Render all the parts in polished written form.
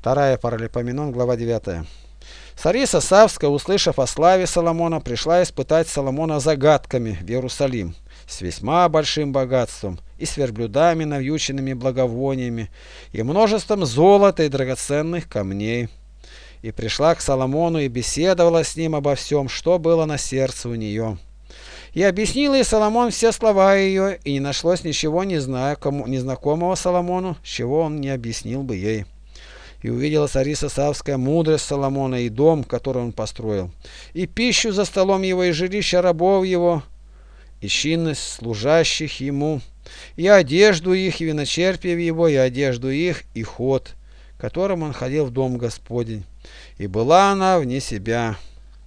2 Паралипоменон, глава 9. Царица Савская, услышав о славе Соломона, пришла испытать Соломона загадками в Иерусалим с весьма большим богатством и с верблюдами, навьюченными благовониями, и множеством золота и драгоценных камней. И пришла к Соломону и беседовала с ним обо всем, что было на сердце у нее. И объяснил ей Соломон все слова ее, и не нашлось ничего незнакомого Соломону, чего он не объяснил бы ей. И увидела царица Савская мудрость Соломона и дом, который он построил, и пищу за столом его, и жилище рабов его, и чинность служащих ему, и одежду их, и виночерпие его, и одежду их, и ход, которым он ходил в дом Господень. И была она вне себя.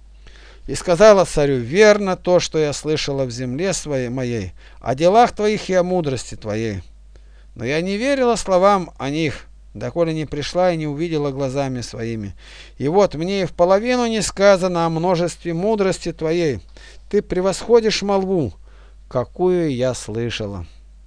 И сказала царю: верно то, что я слышала в земле своей моей, о делах твоих и о мудрости твоей. Но я не верила словам о них, доколе не пришла и не увидела глазами своими. И вот мне и в половину не сказано о множестве мудрости твоей. Ты превосходишь молву, какую я слышала.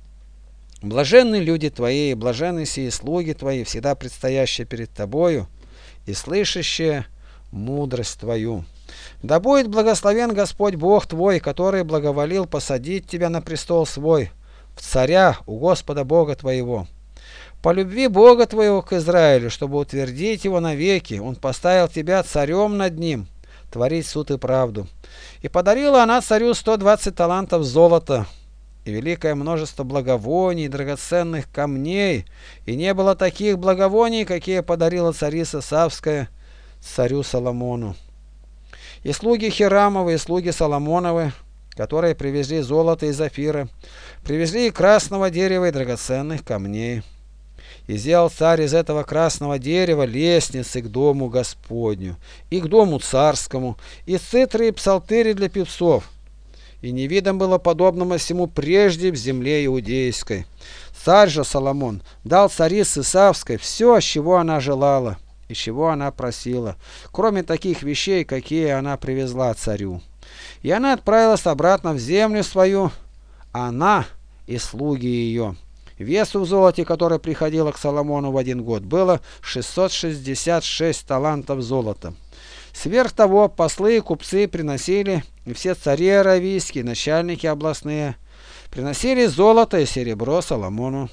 Блаженны люди твои, блаженны сии слуги твои, всегда предстоящие перед тобою и слышащие мудрость твою. Да будет благословен Господь Бог твой, который благоволил посадить тебя на престол свой, в царя у Господа Бога твоего. По любви Бога твоего к Израилю, чтобы утвердить его навеки, он поставил тебя царем над ним, творить суд и правду. И подарила она царю 120 талантов золота и великое множество благовоний и драгоценных камней, и не было таких благовоний, какие подарила царица Савская царю Соломону. И слуги Хирамовы, и слуги Соломоновы, которые привезли золото и зафира, привезли и красного дерева, и драгоценных камней. И сделал царь из этого красного дерева лестницы к дому Господню, и к дому царскому, и цитры и псалтыри для певцов. И не видом было подобного всему прежде в земле иудейской. Царь же Соломон дал царице Савской все, чего она желала и чего она просила, кроме таких вещей, какие она привезла царю. И она отправилась обратно в землю свою, она и слуги ее. Весу в золоте, которое приходило к Соломону в 1 год, было 666 талантов золота. Сверх того, послы и купцы приносили, и все цари аравийские, начальники областные, приносили золото и серебро Соломону.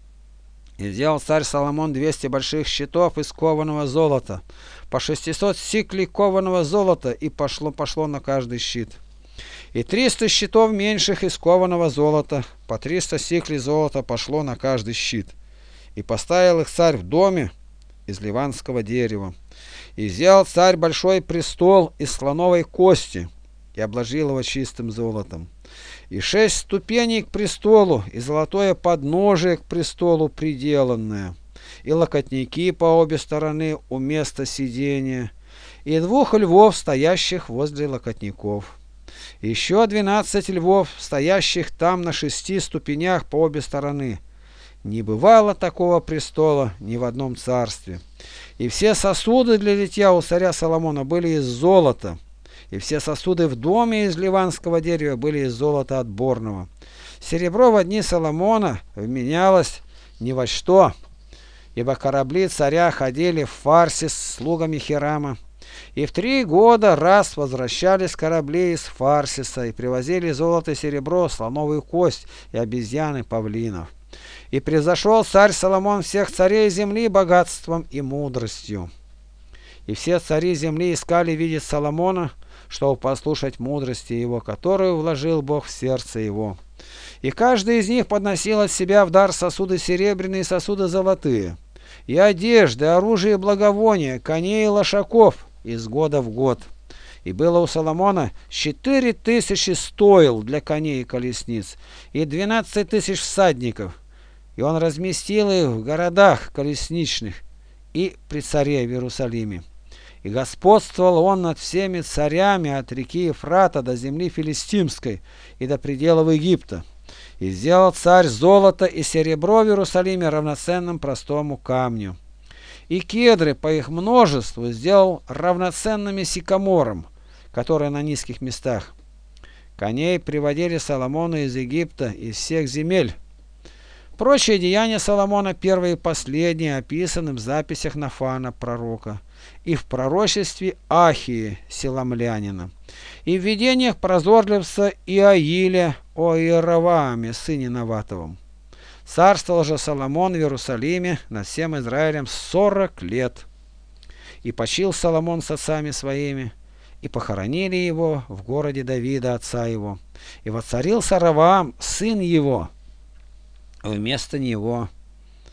И сделал царь Соломон 200 больших щитов из кованого золота, по 600 сиклей кованого золота, и пошло на каждый щит. И 300 щитов меньших из кованого золота, по 300 сиклей золота пошло на каждый щит. И поставил их царь в доме из ливанского дерева. И взял царь большой престол из слоновой кости и обложил его чистым золотом. И 6 ступеней к престолу, и золотое подножие к престолу приделанное, и локотники по обе стороны у места сидения, и 2 львов, стоящих возле локотников. Еще 12 львов, стоящих там на 6 ступенях по обе стороны. Не бывало такого престола ни в одном царстве. И все сосуды для литья у царя Соломона были из золота, и все сосуды в доме из ливанского дерева были из золота отборного. Серебро в дни Соломона вменялось ни во что, ибо корабли царя ходили в Фарсе с слугами Хирама, и в 3 года раз возвращались корабли из Фарсиса и привозили золото и серебро, слоновую кость и обезьяны павлинов. И превзошел царь Соломон всех царей земли богатством и мудростью. И все цари земли искали видеть Соломона, чтобы послушать мудрости его, которую вложил Бог в сердце его. И каждый из них подносил от себя в дар сосуды серебряные и сосуды золотые, и одежды, оружие и благовония, коней и лошаков из года в год. И было у Соломона 4000 стоил для коней и колесниц, и 12 000 всадников. И он разместил их в городах колесничных и при царе в Иерусалиме. И господствовал он над всеми царями от реки Ефрата до земли филистимской и до пределов Египта. И сделал царь золото и серебро в Иерусалиме равноценным простому камню. И кедры по их множеству сделал равноценными сикаморам, которые на низких местах. Коней приводили Соломону из Египта, из всех земель. Прочие деяния Соломона, первые и последние, описаны в записях Нафана, пророка, и в пророчестве Ахии, селамлянина, и в видениях прозорливца Иаиля о Иеровоаме, сыне Наватовом. Царствовал же Соломон в Иерусалиме над всем Израилем 40 лет. И почил Соломон с отцами своими, и похоронили его в городе Давида, отца его. И воцарился Ровоам, сын его, вместо него.